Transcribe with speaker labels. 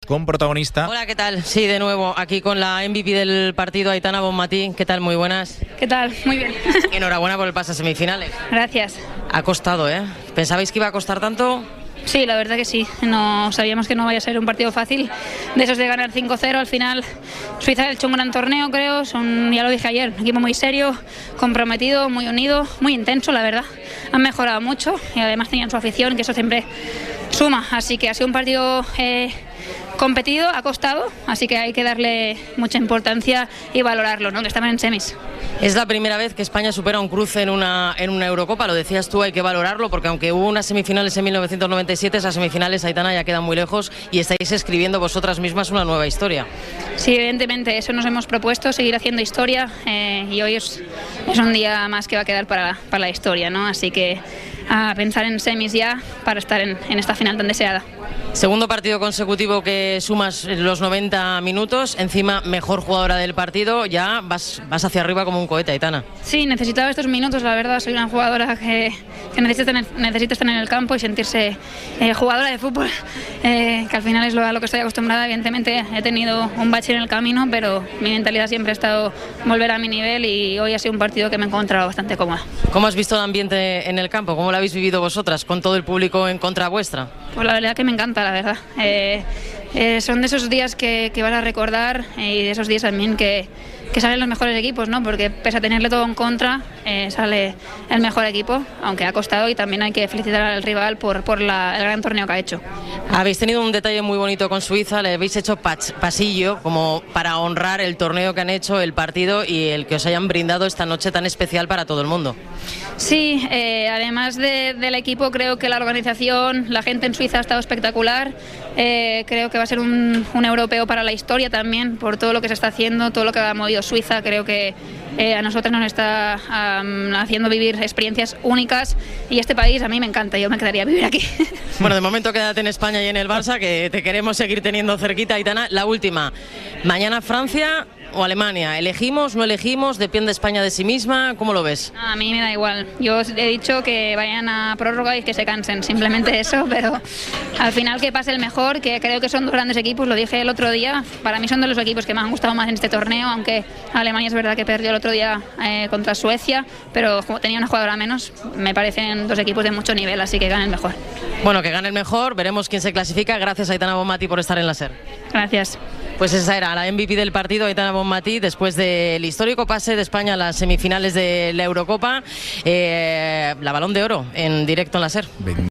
Speaker 1: con protagonista.
Speaker 2: Hola, ¿qué tal? Sí, de nuevo, aquí con la MVP del partido, Aitana Bonmatí. ¿Qué tal? Muy buenas.
Speaker 3: ¿Qué tal? Muy bien.
Speaker 2: Enhorabuena por el pase a semifinales.
Speaker 3: Gracias.
Speaker 2: Ha costado, ¿eh? ¿Pensabais que iba a costar tanto?
Speaker 3: Sí, la verdad que sí. No sabíamos que no vaya a ser un partido fácil. De esos de ganar 5-0, al final Suiza ha hecho un gran torneo, creo. Ya lo dije ayer, un equipo muy serio, comprometido, muy unido, muy intenso, la verdad. Han mejorado mucho y además tenían su afición, que eso siempre suma. Así que ha sido un partido competido, ha costado, así que hay que darle mucha importancia y valorarlo, ¿no? Que estaban en semis.
Speaker 2: Es la primera vez que España supera un cruce en una Eurocopa, lo decías tú, hay que valorarlo, porque aunque hubo unas semifinales en 1997, esas semifinales, Aitana, ya quedan muy lejos y estáis escribiendo vosotras mismas una nueva historia.
Speaker 3: Sí, evidentemente, eso nos hemos propuesto, seguir haciendo historia, y hoy es un día más que va a quedar para la historia, ¿no? Así que a pensar en semis ya para estar en esta final tan deseada.
Speaker 2: Segundo partido consecutivo que sumas los 90 minutos, encima mejor jugadora del partido, ya vas hacia arriba como un cohete, Aitana.
Speaker 3: Sí, necesitaba estos minutos, la verdad, soy una jugadora que necesita estar en el campo y sentirse jugadora de fútbol, que al final es a lo que estoy acostumbrada. Evidentemente he tenido un bache en el camino, pero mi mentalidad siempre ha estado volver a mi nivel y hoy ha sido un partido que me he encontrado bastante cómoda.
Speaker 2: ¿Cómo has visto el ambiente en el campo? ¿Cómo lo habéis vivido vosotras, con todo el público en contra vuestra?
Speaker 3: Pues la verdad que me encanta, la verdad. Son de esos días que vas a recordar y de esos días también que salen los mejores equipos, ¿no? Porque pese a tenerle todo en contra, sale el mejor equipo, aunque ha costado, y también hay que felicitar al rival por el gran torneo que ha hecho.
Speaker 2: Habéis tenido un detalle muy bonito con Suiza, le habéis hecho pasillo como para honrar el torneo que han hecho, el partido y el que os hayan brindado esta noche tan especial para todo el mundo.
Speaker 3: Sí, además del equipo, creo que la organización, la gente en Suiza ha estado espectacular. Creo que va a ser un europeo para la historia también, por todo lo que se está haciendo, todo lo que ha movido Suiza. Creo que a nosotros nos está haciendo vivir experiencias únicas y este país a mí me encanta, yo me quedaría a vivir aquí.
Speaker 2: Bueno, de momento quédate en España y en el Barça, que te queremos seguir teniendo cerquita, Aitana. La última, mañana Francia o Alemania, ¿elegimos, no elegimos? ¿Depende España de sí misma? ¿Cómo lo ves?
Speaker 3: A mí me da igual, yo he dicho que vayan a prórroga y que se cansen, simplemente eso, pero al final que pase el mejor, que creo que son dos grandes equipos, lo dije el otro día, para mí son de los equipos que me han gustado más en este torneo, aunque Alemania es verdad que perdió el otro día contra Suecia, pero como tenía una jugadora menos, me parecen dos equipos de mucho nivel, así que gane el mejor.
Speaker 2: Bueno, que gane el mejor, veremos quién se clasifica. Gracias, Aitana Bonmatí, por estar en la SER.
Speaker 3: Gracias.
Speaker 2: Pues esa era la MVP del partido, Aitana Bonmatí, después del histórico pase de España a las semifinales de la Eurocopa, la Balón de Oro en directo en la SER.